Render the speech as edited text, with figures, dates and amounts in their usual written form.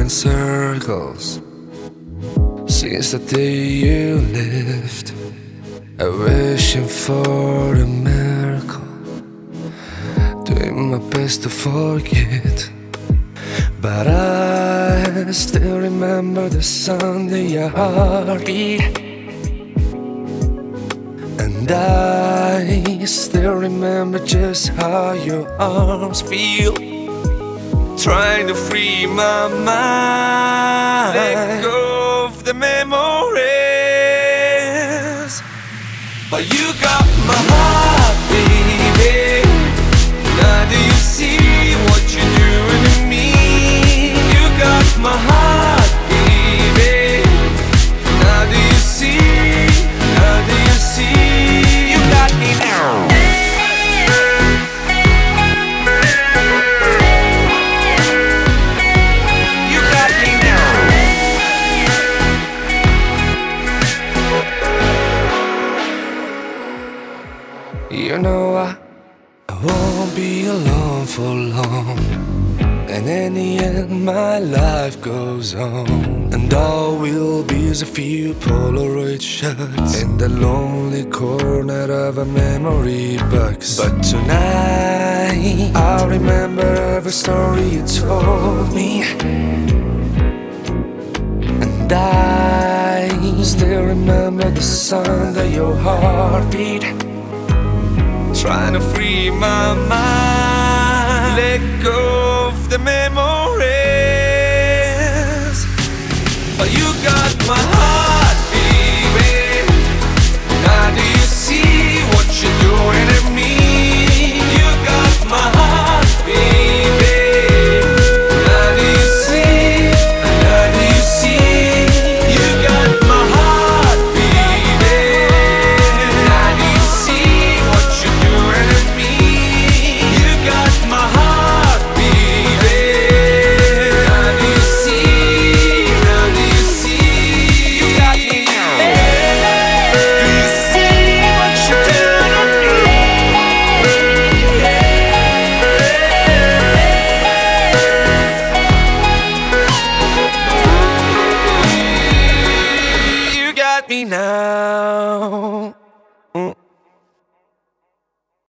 in circles since the day you left. I'm wishing for a miracle, doing my best to forget. But I still remember the sound of your heartbeat, and I still remember just how your arms feel, trying to free my mind, let go of the memories. But you got my heart, baby. Now do you see what you're doing to me? You got my heart, baby. Now do you see? Now do you see? You got me now. You got me now. You know I won't be alone for long, and in the end my life goes on, and all will be is a few Polaroid shots in the lonely corner of a memory box. But tonight I'll remember every story you told me, and I still remember the sound of your heartbeat, trying to free my mind, let go of the memory.